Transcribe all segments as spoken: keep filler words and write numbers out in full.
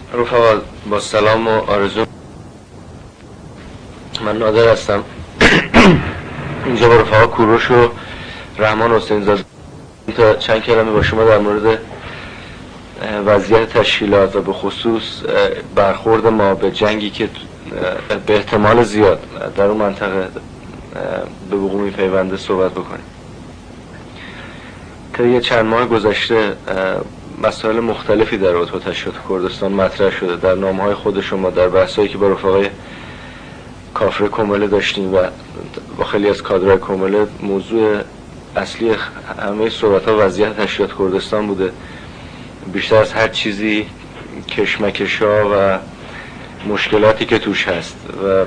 رفقا با سلام و آرزو، من نادر هستم. اینجا با رفقا کوروش و رحمان حسین زاده تا چند کلمه با شما در مورد وضعیت تشکیلات و به خصوص برخورد ما به جنگی که به احتمال زیاد در اون منطقه به وقوع میپیونده صحبت بکنیم. طی چند ماه گذشته مسائل مختلفی در رابطه با تشکیلات کردستان مطرح شده. در نامه‌های خود شما، در بحثایی که با رفقای کافر کومله داشتیم و با خیلی از کادرهای کومله، موضوع اصلی همه صحبت‌ها وضعیت تشکیلات کردستان بوده. بیشتر از هر چیزی کشمکش‌ها و مشکلاتی که توش هست و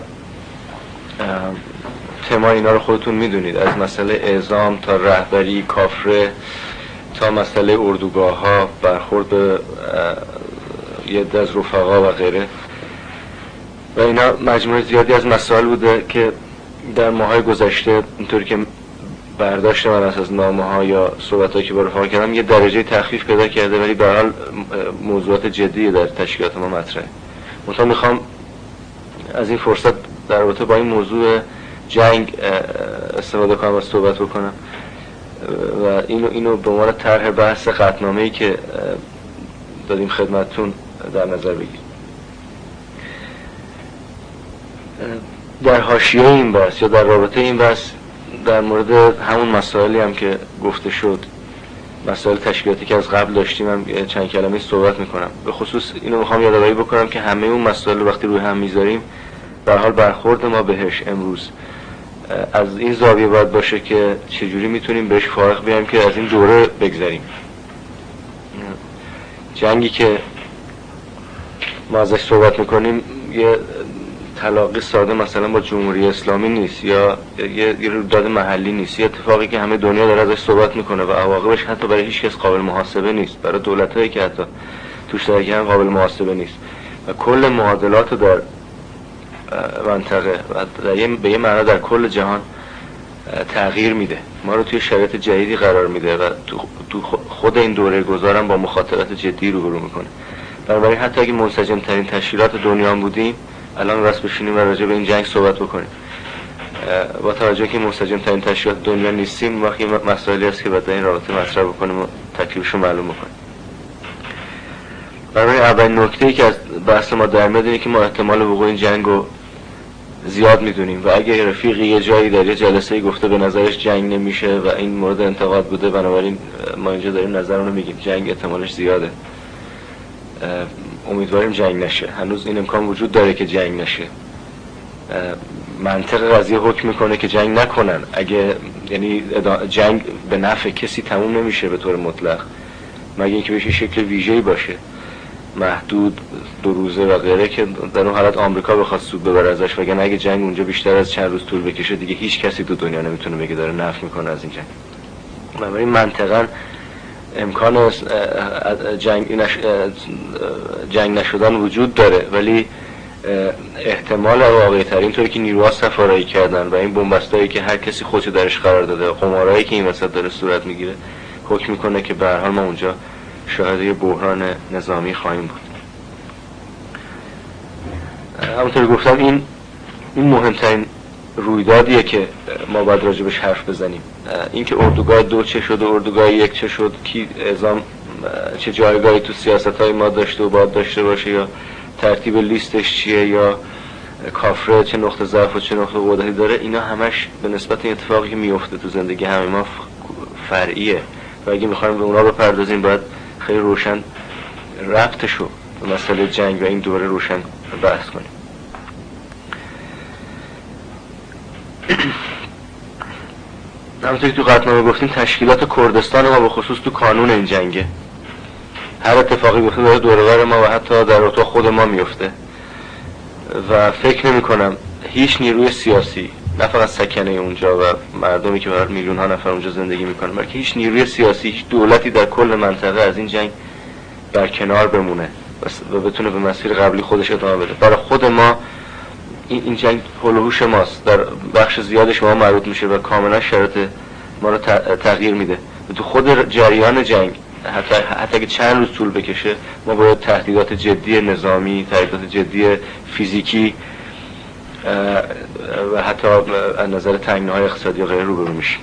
تما اینا رو خودتون میدونید، از مسئله اعزام تا رهبری کافره تا مسئله اردوگاه ها، برخورد به یه عده از رفقا و غیره، و اینا مجموعه زیادی از مسائل بوده که در ماهای گذشته اینطوری که برداشت من از نامه ها یا صحبت هایی که با رفقا کردم یه درجه تخفیف پیدا کرده، ولی به هر حال موضوعات جدی در تشکیلات ما مطرحه. منتها میخوام از این فرصت در رابطه با این موضوع جنگ استفاده کنم و صحبت بکنم و اینو اینو به عنوان طرح بحث قطعنامه‌ای که دادیم خدمتتون در نظر بگیرید. در حاشیه این بحث یا در رابطه این بحث در مورد همون مسائلی هم که گفته شد، مسائل تشکیلاتی که از قبل داشتیم، هم چند کلمه صحبت میکنم. به خصوص اینو میخوام یادآوری بکنم که همه اون مسائل رو وقتی روی هم میذاریم، به هر حال برخورد ما بهش امروز از این زاویه باید باشه که چجوری میتونیم بهش فارغ بیایم که از این دوره بگذریم. جنگی که ما ازش صحبت میکنیم یه تلاقی ساده مثلا با جمهوری اسلامی نیست یا یه رویداد محلی نیست، یه اتفاقی که همه دنیا داره ازش صحبت میکنه و عواقبش حتی برای هیچ کس قابل محاسبه نیست، برای دولتایی که حتی توش درگیرن قابل محاسبه نیست و کل معادلات رو در منطقه و در یه به یه معنا در کل جهان تغییر میده، ما رو توی شرایط جدیدی قرار میده و تو خود این دوره گذارم با مخاطرات جدی روبرو میکنه. بنابراین حتی اگه منسجم ترین تشکیلات دنیا هم بودیم، الان راست بشینیم و راجع به این جنگ صحبت بکنیم. با توجه که منسجم ترین تشکیلات دنیا نیستیم، وقتی مسائلی هست که باید این رابطه مطرح بکنیم و تکلیفش رو معلوم بکنیم. برای اولین نکته‌ای که از بحث ما در میاد اینه که ما احتمال وقوع این جنگ رو زیاد میدونیم و اگه رفیقی یه جایی در یه جلسه‌ای گفته به نظرش جنگ نمیشه و این مورد انتقاد بوده، بنابراین ما اینجا داریم نظرمون رو میگیم جنگ احتمالش زیاده. امیدواریم جنگ نشه. هنوز این امکان وجود داره که جنگ نشه. منطق قضیه حکم میکنه که جنگ نکنن. اگه یعنی جنگ به نفع کسی تموم نمیشه به طور مطلق، مگه اینکه بهش شکل ویژه‌ای باشه، محدود، دو روزه و غیره، که در اون حالت آمریکا بخواد سود ببره ازش، وگرنه اگه جنگ اونجا بیشتر از چند روز طول بکشه دیگه هیچ کسی تو دنیا نمیتونه بگه داره نفع میکنه از این جنگ. بنابراین منطقاً امکان جنگ نش... جنگ نشدن وجود داره، ولی احتمال واقعی ترین طوری که نیروها سفارایی کردن و این بنبستایی که هر کسی خودشو درش قرار داده، قمارایی که این وسط داره صورت میگیره، حکم میکنه که به هر حال ما اونجا شاهد یه بحران نظامی خواهیم بود. همونطور گفتم این این مهمترین رویدادیه که ما باید راجبش حرف بزنیم. این که اردوگاه دو چه شد و اردوگاه یک چه شد، کی اعزام چه جایگاهی تو سیاست‌های ما داشته و باید داشته باشه، یا ترتیب لیستش چیه، یا کافره چه نقطه ضعف و چه نقطه قوتی داره، اینا همش به نسبت این اتفاقی که میفته تو زندگی همه ما فرعیه و اگه میخوایم به اونا بپردازیم باید خیلی روشن ربطشو به مسئله جنگ و این دوره روشن بحث کنیم. همونطور که تو قطعنامه گفتیم، تشکیلات کردستان ما به خصوص تو کانون این جنگه. هر اتفاقی بیفته داره دور و بر ما و حتی در اتاق خود ما میفته و فکر نمی کنم هیچ نیروی سیاسی، نه فقط سکنه اونجا و مردمی که برای میلیون ها نفر اونجا زندگی میکنن، بلکه هیچ نیروی سیاسی، هیچ دولتی در کل منطقه از این جنگ برکنار بمونه و بتونه به مسیر قبلی خودش ادامه بده. برای خود ما این این جنگ حول و حوش ماست، در بخش زیادش ما مربوط میشه و کاملا شرایط ما رو تغییر میده. تو خود جریان جنگ حتی حتی اگه چند روز طول بکشه ما باید تهدیدات جدی نظامی، تهدیدات جدی فیزیکی و حتی از نظر تنگناهای اقتصادی و غیره روبرو میشیم.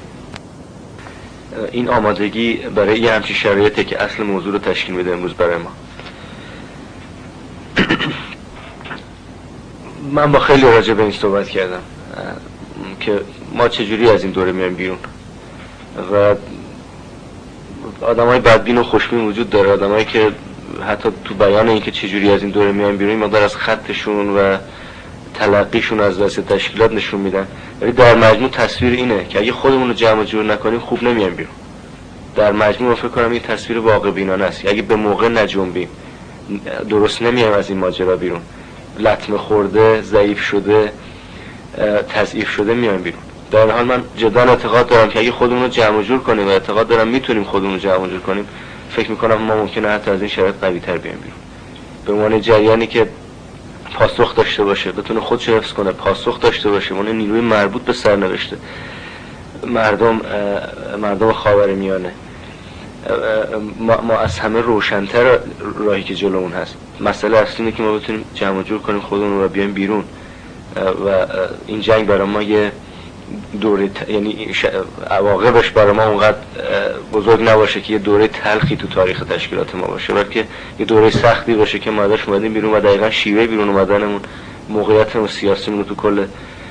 این آمادگی برای یه همچین شرایطی که اصل موضوع رو تشکیل میده امروز برای ما. من با خیلی راجع به این صحبت کردم که ما چجوری از این دوره میایم بیرون و آدمای بدبین و خوشبین وجود داره، آدمایی که حتی تو بیان اینکه چجوری از این دوره میایم بیرون مقدار از خطشون و تلقیشون از دست تشکیلات نشون میدن، ولی در مجموع تصویر اینه که اگه خودمون رو جمع جور نکنیم خوب نمیایم بیرون. در مجموع فکر کنم این تصویر واقع بینانه است. اگه به موقع نجنبیم درست نمیایم از این ماجرا بیرون. لطمه خورده، ضعیف شده، تضعیف شده میایم بیرون. در این حال من جدا اعتقاد دارم که اگه خودمون رو جمع جور کنیم و اعتقاد دارم میتونیم خودمون رو جمع جور کنیم، فکر میکنم ما ممکنه حتی از این شرایط قوی‌تر بیایم بیرون. به عنوان جریانی که پاسخ داشته باشه، بتونه خودش رو حفظ کنه، پاسخ داشته باشه، اون نیروی مربوط به سرنوشت مردم مردم خاورمیانه. ما, ما از همه روشن‌تر راهی که جلومون هست. مسئله اصلی اینه که ما بتونیم جمع جور کنیم خودمون رو بیایم بیرون و این جنگ برای ما یه دوره ت... یعنی ش... عواقبش برای ما اونقدر بزرگ نباشه که یه دوره تلخی تو تاریخ تشکیلات ما باشه، بلکه یه دوره سختی باشه که ما ازش اومدیم بیرون و دقیقاً شیوه بیرون اومدنمون موقعیتمون سیاسیمون رو تو کل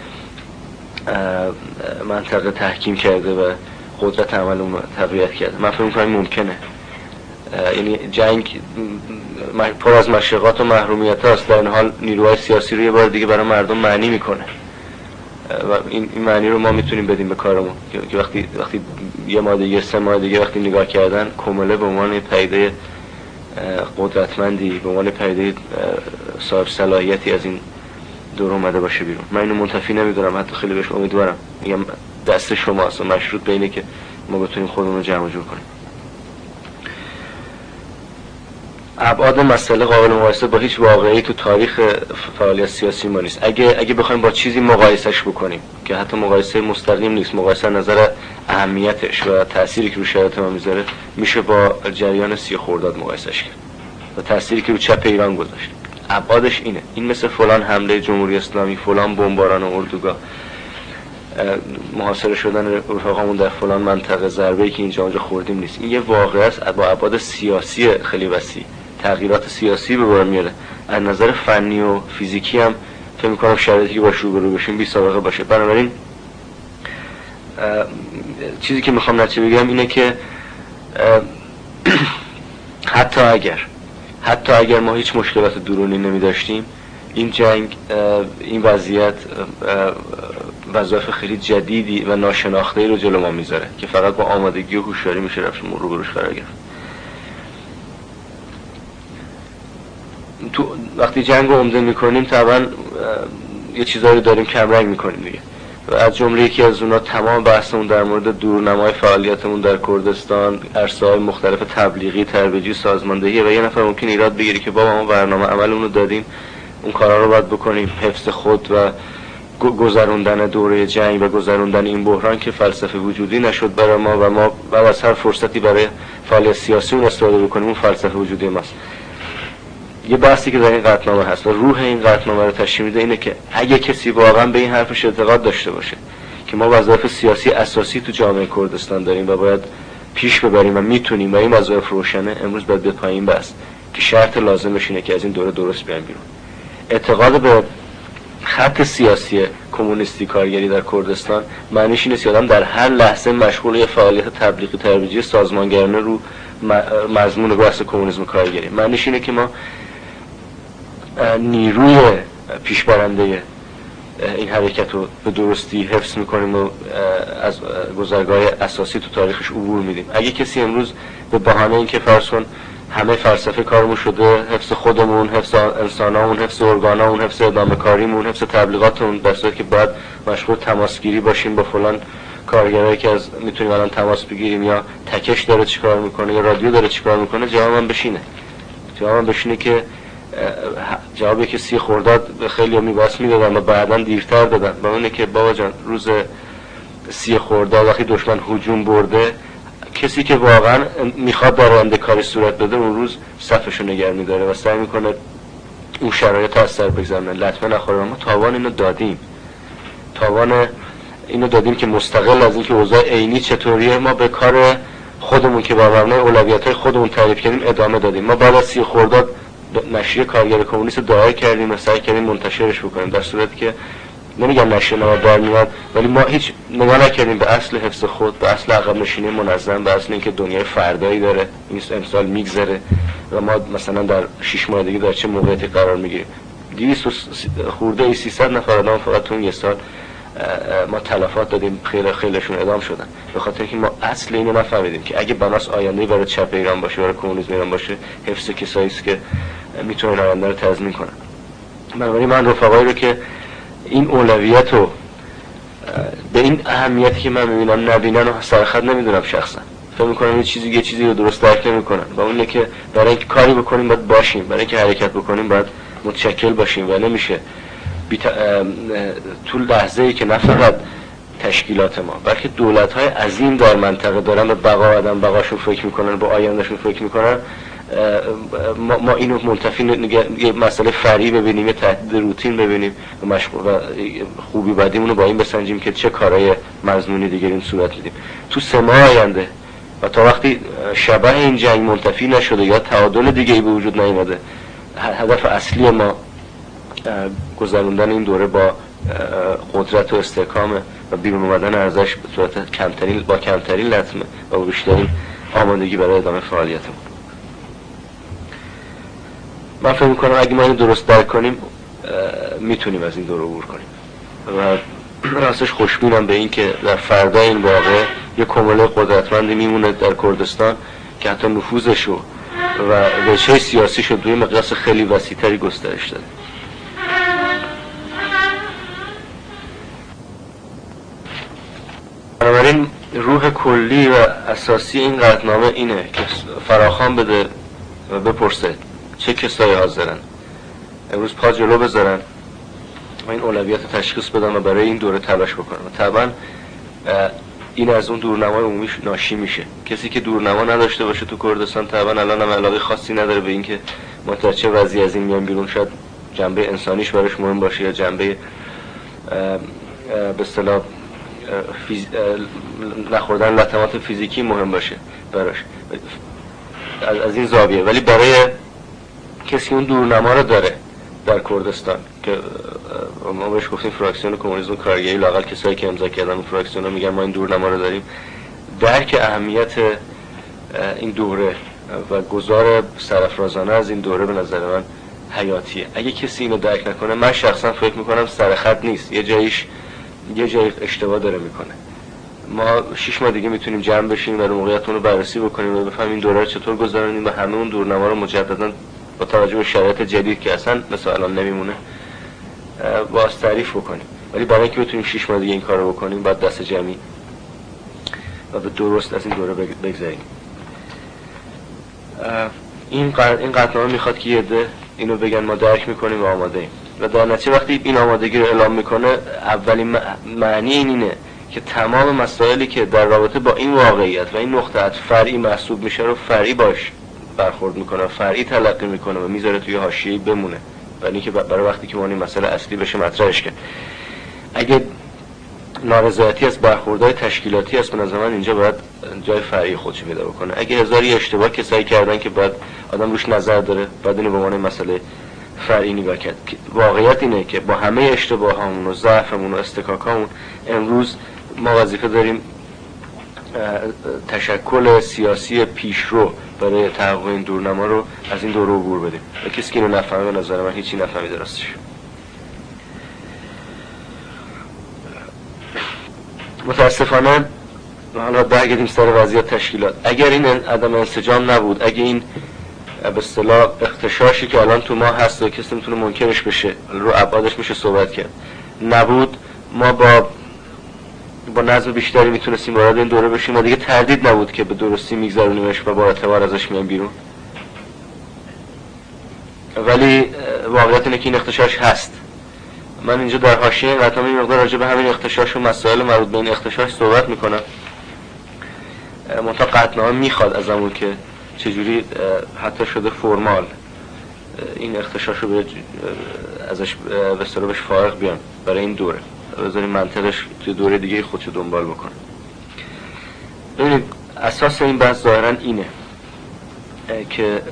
منطقه تحکیم کرده و قدرت عملمون رو تقویت کرده. من فکر می‌کنم ممکنه. یعنی جنگ پر از مشقات و محرومیت هاست، در این حال نیروهای سیاسی رو یه بار دیگه برای مردم معنی میکنه و این معنی رو ما میتونیم بدیم به کارمون که وقتی وقتی یه ماه دیگه سه ماه دیگه وقتی نگاه کردن کمله به عنوان پدیده قدرتمندی، به عنوان پدیده صاحب صلاحیتی از این دور اومده باشه بیرون. من اینو منتفی نمیدونم، حتی خیلی بهش امیدوارم. میگم دست شماست و مشروط به اینه که ما بتونیم خودمون رو جمع جور کنیم. ابعاد مسئله قابل مقایسه با هیچ واقعی تو تاریخ فعالیت سیاسی ما نیست. اگه اگه بخوایم با چیزی مقایسهش بکنیم که حتی مقایسه مستقیم نیست، مقایسه نظر اهمیتش و تأثیری که رو شرایط ما میذاره، میشه با جریان سی خرداد مقایسهش کرد و تأثیری که رو چپ ایران گذاشت. ابعادش اینه. این مثل فلان حمله جمهوری اسلامی، فلان بمباران اردوگاه، محاصره شدن رفقامون در فلان منطقه، ضربه‌ای که اینجا اونجا خوردیم نیست. این یه واقعه است با ابعاد سیاسی خیلی وسیع، تغییرات سیاسی به بار میاره. از نظر فنی و فیزیکی هم فکر می‌کنم شرایطی که باش روبرو بشیم بی سابقه باشه. بنابراین چیزی که میخوام نتیجه بگم اینه که حتی اگر حتی اگر ما هیچ مشکلات درونی نمی‌داشتیم، این جنگ، این وضعیت وظایف خیلی جدیدی و ناشناخته‌ای رو جلو ما میذاره که فقط با آمادگی و هوشیاری میشه رفت روبروش قرار گرفت. تو وقتی جنگ رو عمده میکنیم طبعا یه چیزایی رو داریم کمرنگ میکنیم دیگه و از جمله یکی از اونها تمام بحثمون در مورد دورنمای فعالیتمون در کردستان، عرصه‌های مختلف تبلیغی، ترویجی، سازماندهی و یه نفر ممکن ایراد بگیری که بابا ما برنامه عملمون رو دادیم، اون کارا رو باید بکنیم، حفظ خود و گذروندن دوره جنگ و گذروندن این بحران که فلسفه وجودی نشد برای ما و ما و از هر فرصتی برای فعالیت سیاسی اون استفاده بکنیم، اون فلسفه وجودی ماست. یه بحثی که در این قطعنامه هست و روح این قطعنامه رو تشریح میده اینه که اگه کسی واقعا به این حرفش اعتقاد داشته باشه که ما وظایف سیاسی اساسی تو جامعه کردستان داریم و باید پیش ببریم و میتونیم و این وظایف روشنه، امروز باید به پایین بس که شرط لازمش اینه که از این دوره درست بیایم بیرون. اعتقاد به خط سیاسی کمونیستی کارگری در کردستان معنیش اینه که آدم در هر لحظه مشغول یه فعالیت تبلیغی ترویجی سازمانگرانه رو مضمون بحث کمونیسم کارگری. معنیش اینه که ما نیروی پیشبرنده این حرکت رو به درستی حفظ میکنیم و از گذرگاه اساسی تو تاریخش عبور میدیم. اگه کسی امروز به بهانه اینکه فرض کن همه فلسفه کارمون شده حفظ خودمون، حفظ انسانامون، حفظ ارگانامون، حفظ ادامه کاریمون، حفظ تبلیغاتمون، در صورتی که باید مشغول تماسگیری باشیم با فلان کارگرایی که از میتونیم الان تماس بگیریم، یا تکش داره چیکار میکنه یا رادیو داره چیکار میکنه، جواب من بشینه. جواب من بشینه که جوابی که سی خرداد خیلی میباس میدادن و بعداً دیرتر دادن با اونه که بابا جان روز سی خرداد وقتی دشمن هجوم برده کسی که واقعا میخواد در آینده کاری صورت بده اون روز صفشو نگه میداره و سعی میکنه اون شرایط اثر بگذارن، لطمه نخوره. ما تاوان اینو دادیم، تاوان اینو دادیم که مستقل از اینکه اوضاع عینی چطوریه ما به کار خودمون که با مبنای اولویت‌های خودمون تعریف کردیم ادامه دادیم. ما بعد از سی خرداد نشریه کارگر کمونیست رو دایر کردیم و سعی کردیم منتشرش بکنیم، در صورتی که نمیگم نشریه ما در میاد، ولی ما هیچ نگاه نکردیم به اصل حفظ خود، به اصل عقب نشینی منظم، به اصل اینکه دنیای فردایی داره این امسال میگذره و ما مثلا در شش ماه دیگه در چه موقعیتی قرار میگیریم. دویست خورده ای سیصد نفر آدم فقط تو این یه سال ما تلفات دادیم، خیلی خیلیشون اعدام شدن به خاطر اینکه ما اصل اینو نفهمیدیم که اگه بناس آینده‌ای برای چپ ایران باشه، برای کمونیسم ایران باشه، حفظ کسایی است که میتونن آینده رو تضمین کنن. بنابراین من رفقایی رو که این اولویت رو به این اهمیتی که من میبینم نبینن و سرخط نمیدونم، شخصا فکر میکنم یه چیزی یه چیزی رو درست درک نمیکنن و اونه که برای اینکه کاری بکنیم باید باشیم، برای اینکه حرکت بکنیم باید متشکل باشیم و نمیشه بیت... تو لحظه‌ای که نه فقط تشکیلات ما بلکه دولت‌های عظیم در منطقه دارن به بقا آدم بقاشون فکر میکنن، با آیندهشون فکر میکنن، ما, ما اینو منتفی یه مسئله فرعی ببینیم، یه تهدید روتین ببینیم و, مشغول و خوبی بدیمون رو با این بسنجیم که چه کارهای مظنونی دیگه این صورت میدیم تو سه ماه آینده و تا وقتی شبح این جنگ منتفی نشده یا تعادل دیگه ای به وجود نیامده. هدف اصلی ما گذروندن این دوره با قدرت و استحکام و بیرون اومدن ازش به صورت کمترین با کمترین لطمه و با بیشترین آمادگی برای ادامه فعالیتمون. من فکر میکنم اگه ما این درست درک کنیم میتونیم از این دوره عبور کنیم و راستش خوشبینم به این که در فردا این واقعه یک کموله قدرتمندی میمونه در کردستان که حتی نفوذشو و وجهه سیاسیشو دوی مقیاس خیلی وسیع‌تری گسترش داده. بنابراین روح کلی و اساسی این قطعنامه اینه که فراخوان بده و بپرسه چه کسایی حاضرن امروز پا جلو بذارن و این اولویت تشخیص بدن و برای این دوره تلاش بکنن و طبعا این از اون دورنمای عمومی ناشی میشه. کسی که دورنما نداشته باشه تو کردستان طبعا الان هم علاقه خاصی نداره به این که ما در چه وضعی از این میان بیرون، شاید جنبه انسانیش براش مهم باشه یا جنبه به اصطلاح فیز... نخوردن لطمات فیزیکی مهم باشه براش از, از این زاویه. ولی برای کسی اون دورنما رو داره در کردستان که ما بهش گفتیم فراکسیون کمونیسم کارگری، لااقل کسایی که امضا کردن اون فراکسیون رو میگن ما این دورنما رو داریم، درک اهمیت این دوره و گذار سرافرازانه از این دوره به نظر من حیاتیه. اگه کسی اینو درک نکنه من شخصا فکر میکنم سرخط نیست، یه جایش یه جای اشتباه داره میکنه. ما شش ماه دیگه میتونیم جمع بشیم و موقعیتمون رو بررسی بکنیم و بفهمیم این دوره رو چطور گذروندیم و همه اون دورنما رو مجددا با توجه به شرایط جدید که اصلا مثلا الان نمیمونه باز تعریف بکنیم. ولی برای اینکه بتونیم شش ماه دیگه این کارو بکنیم باید دست جمعی و به درست از این دوره بگذاریم. این این قطعنامه میخواد که یه عده اینو بگن ما درک میکنیم و آماده ایم و در نتیجه وقتی این آمادگی رو اعلام میکنه اولین معنی این اینه که تمام مسائلی که در رابطه با این واقعیت و این نقطه فرعی محسوب میشه رو فرعی باش برخورد میکنه، فرعی تلقی میکنه و میذاره توی حاشیه‌ای بمونه، ولی اینکه برای وقتی که ما این مسئله اصلی بشه مطرحش کنه. اگه نارضایتی از برخوردهای تشکیلاتی است به نظر من اینجا باید جای فرعی خودش پیدا بکنه. اگه هزاری اشتباه کسایی کردن که بعد آدم روش نظر داره بعد اینو به عنوان مسئله فرعی نگاه کرد. واقعیت اینه که با همه اشتباهامون و ضعفمون و استکاکامون امروز ما وظیفه داریم تشکل سیاسی پیشرو برای تحقق این دورنما رو از این دوره عبور بدیم و کسی که اینو نفهمه به نظر من هیچی نفهمیده راستش. متاسفانه حالا برگردیم سر وضعیت تشکیلات. اگر این عدم انسجام نبود، اگه این به اصطلاح اختشاشی که الان تو ما هست و کسی میتونه منکرش بشه رو ابعادش میشه صحبت کرد نبود، ما با با نظم بیشتری میتونستیم وارد این دوره بشیم و دیگه تردید نبود که به درستی میگذرونیمش و با اعتبار ازش میان بیرون. ولی واقعیت اینه که این اختشاش هست. من اینجا در حاشیه قطعنامه این مقدار راجع به همین اختشاش و مسائل مربوط به این اختشاش صحبت میکنم منتها قطعنامه میخواد ازمون که چجوری حتی شده فرمال این اختشاش رو به ازش به اصطلاح بهش فارغ بیان برای این دوره، بذاریم منطقش توی دوره دیگه خودشو دنبال بکنه. ببینید اساس این بحث ظاهرا اینه که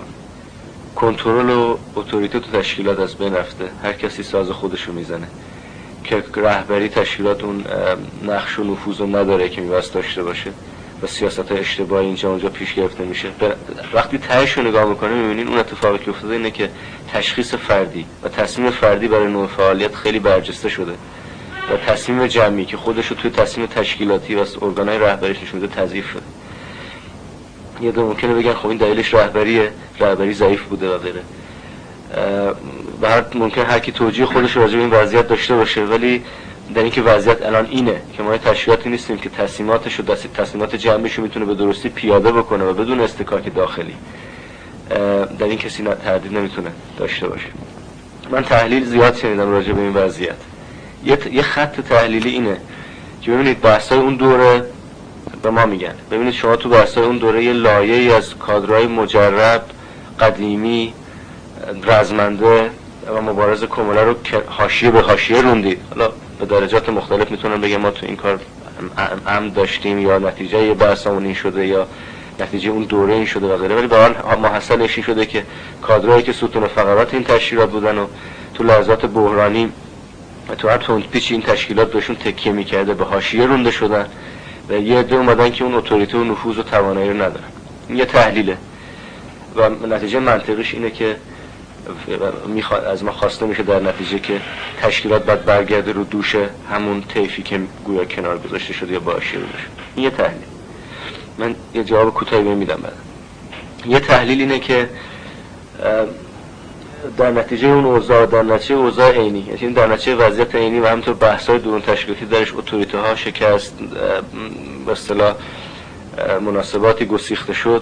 کنترل و اتوریته تو تشکیلات از بین رفته، هر کسی ساز خودشو میزنه، که رهبری تشکیلات اون نقش و نفوذ نداره که می‌باید داشته باشه و سیاست اشتباهی اینجا اونجا پیش گرفته میشه. وقتی تهش رو نگاه میکنه میبینین اون اتفاقی که افتاده اینه که تشخیص فردی و تصمیم فردی برای نوع فعالیت خیلی برجسته شده و تصمیم جمعی که خودش رو توی تصمیم تشکیلاتی و ارگان‌های رهبریش نشون میده تضعیف شده. یه دو ممکنه بگن خب این دلیلش رهبریه، رهبری ضعیف بوده و غیره. به هر ممکن هر کی توجیه خودش راجع به این وضعیت داشته باشه، ولی در اینکه وضعیت الان اینه که ما تشکیلاتی نیستیم که تصمیماتش و دست تصمیمات جمعیش رو میتونه به درستی پیاده بکنه و بدون استکاک داخلی، در این کسی تردید نمیتونه داشته باشه. من تحلیل زیاد شنیدم راجع به این وضعیت. یه, یه خط تحلیلی اینه که ببینید بحث‌های اون دوره به ما میگن، ببینید شما تو بحث‌های اون دوره یه لایه‌ای از کادرهای مجرب قدیمی رزمنده و مبارز کموله رو حاشیه به حاشیه روندید. حالا به درجات مختلف میتونم بگم ما تو این کار عمد داشتیم یا نتیجه یه بحثمون این شده یا نتیجه اون دوره این شده و غیره، ولی به هر حال محصل اشی شده که کادرهایی که ستون فقرات این تشکیلات بودن و تو لحظات بحرانی و تو هر تندپیچ این تشکیلات بهشون تکیه میکرده به حاشیه رونده شدن و یه عده اومدن که اون اتوریته و نفوذ و توانایی رو ندارن. این یه تحلیله و نتیجه منطقیش اینه که میخواد از ما خواسته میشه در نتیجه که تشکیلات باید برگرده رو دوش همون طیفی که گویا کنار گذاشته شده یا باشه رو شده. این یه تحلیل. من یه جواب کوتاهی میدم بعد. یه تحلیل اینه که در نتیجه اون اوضاع، در نتیجه اوضاع عینی، یعنی در نتیجه وضعیت عینی و همینطور بحث‌های درون تشکیلاتی درش اتوریته ها شکست، به اصطلاح مناسباتی گسیخته شد،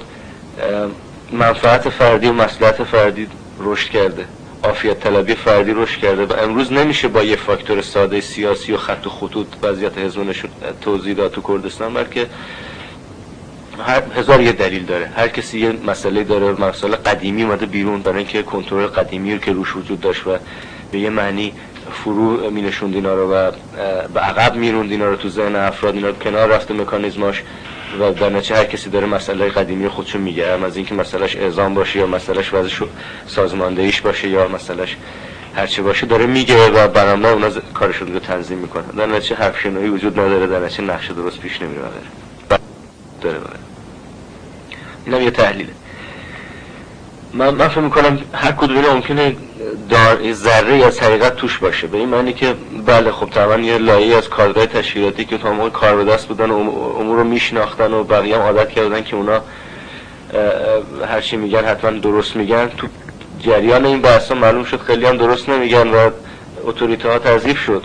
منفعت فردی و مصلحت فردی رشد کرده، عافیت طلبی فردی رشد کرده و امروز نمیشه با یه فاکتور ساده سیاسی و خط و خطوط وضعیت حزب نشون توضیح داد تو کردستان، بلکه هر هزار یه دلیل داره، هر کسی یه مسئله داره، مسئله قدیمی اومده بیرون برای اینکه کنترل قدیمی رو که روش وجود داشت و به یه معنی فرو می نشوند اینا رو و به عقب میروند اینا رو تو ذهن افراد، اینا رو کنار رفته مکانیزماش و در نتیجه هر کسی داره مسئله قدیمی خودشو میگه، هم از اینکه مسئلهش اعزام باشه یا مسئلهش وضع سازماندهیش باشه یا مسئلهش هرچی باشه داره میگه و برنامه اونا کارشون رو تنظیم میکنه. در نتیجه حرف شنایی وجود نداره، در نتیجه نقشه درست پیش نمیره و داره بره. اینم یه تحلیله. من من فکر میکنم هر کدوم اینا ممکنه دار ذره یا حقیقت توش باشه، به این معنی که بله خب طبعا یه لایه از کادرهای تشکیلاتی که تا موقع کار به دست بودن و امور رو میشناختن و بقیه هم عادت کردن که اونا هر چی میگن حتما درست میگن، تو جریان این بحثا معلوم شد خیلی هم درست نمیگن و اتوریته ها تضعیف شد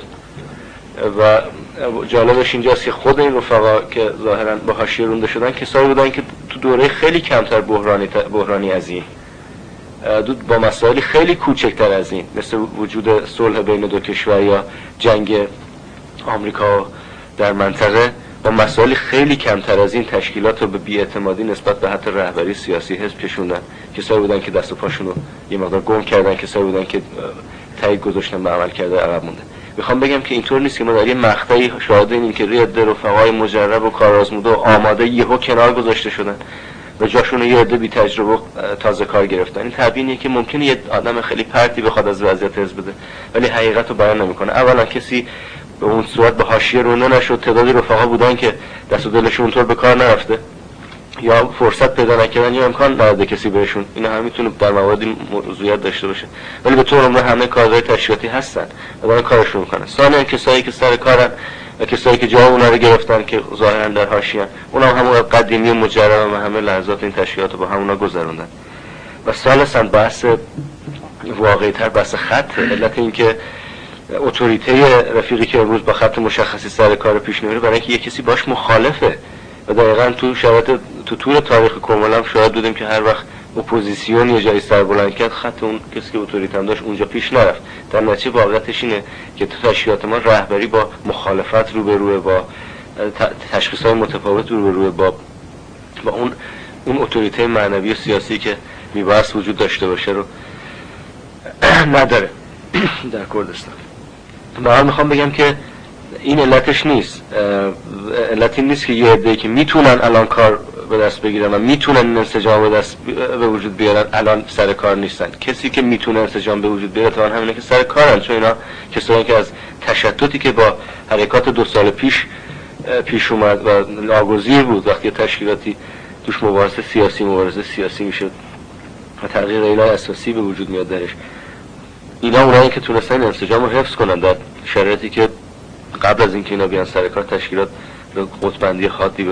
و جالبش اینجاست که خود این رفقا که ظاهرا به حاشیه رونده شدن کسایی بودن که تو دوره خیلی کمتر بحرانی بحرانی از این با مسائلی خیلی کوچکتر از این مثل وجود صلح بین دو کشور یا جنگ آمریکا در منطقه با مسائلی خیلی کمتر از این تشکیلات رو به بی‌اعتمادی نسبت به حتی رهبری سیاسی حزب کشوندن. کسایی بودن که دست و پاشون رو یه مقدار گم کردن، کسایی بودن که تایید گذاشتن به عمل کرده عقب مونده. میخوام بگم که اینطور نیست که ما در یه مقطعی شاهد اینیم که ریاض رفقای مجرب و کارآزموده و آماده یهو کنار گذاشته شدن و جاشون یه عده بی تجربه تازه کار گرفتن. این تبیینیه که ممکنه یه آدم خیلی پرتی بخواد از وضعیت حزب بده ولی حقیقت رو بیان نمیکنه. اولا کسی به اون صورت به حاشیه رونده نشد، تعدادی رفقا بودن که دست و دلشون اونطور به کار نرفته یا فرصت پیدا نکردن یا امکان نداده کسی بهشون. اینا هم میتونه در مواردی موضوعیت داشته باشه ولی به طور عمومی همه کارهای تشکیلاتی هستن و دارن کارشون میکنن. ثانیاً کسایی که سر کارن و کسایی که جا اونا رو گرفتن که ظاهرا در حاشیه‌ان، اونا هم همون قدیمی و مجرب و همه لحظات این تشکیلات رو با همونا گذروندن. و ثالثاً بحث واقعی‌تر بحث خط، علت این که اتوریته رفیقی که امروز با خط مشخصی سر کار پیش نمیره برای اینکه یه کسی باش مخالفه و دقیقاً تو شرایط تو طول تاریخ کاملا هم شاهد بودیم که هر وقت اپوزیسیون یه جایی سر بلند کرد خط اون کسی که اتوریته هم داشت اونجا پیش نرفت. در نتیجه واقعیتش اینه که تو تشکیلات ما رهبری با مخالفت روبروه، با تشخیص‌های متفاوت روبروه، با و اون اون اتوریته معنوی سیاسی که میبایست وجود داشته باشه رو نداره در کردستان. من میخوام بگم که این علتش نیست، علتی نیست که یه عده‌ای که میتونن الان کار به دست بگیرن و میتونن این انسجام به دست به وجود بیارن الان سر کار نیستن. کسی که میتونه انسجام به وجود بیاره تا همینه که سر کارن، چون اینا کسایی که از تشتتی که با حرکات دو سال پیش پیش اومد و ناگزیر بود وقتی تشکیلاتی توش مبارزه سیاسی مبارزه سیاسی میشه و تغییر اینا اساسی به وجود میاد درش، اینا اونایی که تونستن انسجام رو حفظ کنن در شرایطی که قبل از اینکه اینا بیان سر کار تشکیلات قطبندی خاطی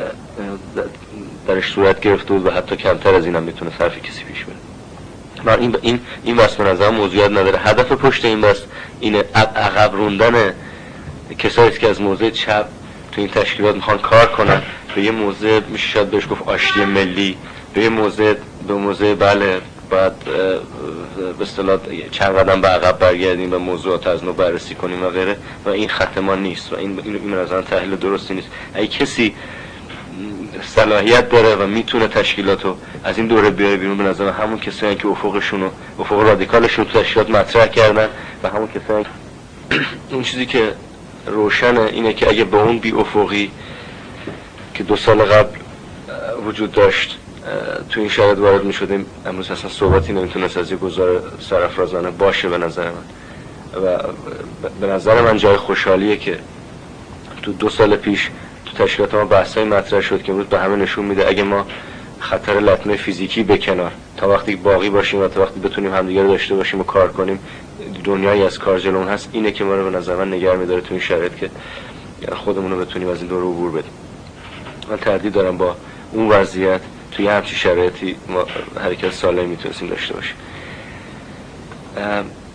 درش صورت گرفته بود و حتی کمتر از اینم میتونه صرف کسی پیش بره. من این این این بس به نظر موضوعیت نداره. هدف پشت این بس اینه عقب روندن کسایی که از موضع چپ تو این تشکیلات میخوان کار کنن به یه موضع میشه شاید بهش گفت آشتی ملی، به یه موضع به موضع بله باید به اصطلاح چند قدم به عقب برگردیم و موضوعات از نو بررسی کنیم و غیره، و این خط ما نیست و این این مثلا تحلیل درستی نیست. اگه کسی صلاحیت داره و میتونه تشکیلاتو از این دوره بیاره بیرون، به نظر همون کسایی که افقشون و افق رادیکالشون تو تشکیلات مطرح کردن و همون کسایی اون چیزی که روشنه اینه که اگه به اون بی افقی که دو سال قبل وجود داشت تو این شرایط وارد می شدیم، امروز اصلا صحبتی نمیتونست از یه گزار سرافرازانه باشه به نظر من. و به نظر من جای خوشحالیه که تو دو سال پیش تو تشکیلات ما بحثای مطرح شد که امروز به همه نشون میده اگه ما خطر لطمه فیزیکی به کنار تا وقتی باقی باشیم و تا وقتی بتونیم همدیگه رو داشته باشیم و کار کنیم، دنیایی از کار جلومون هست. اینه که ما رو به نظر من نگه می‌داره تو این شرایط که خودمون رو بتونیم از این دور عبور بدیم. من تردید دارم با اون وضعیت توی همچین شرایطی ما حرکت سالمی میتونستیم داشته باشیم.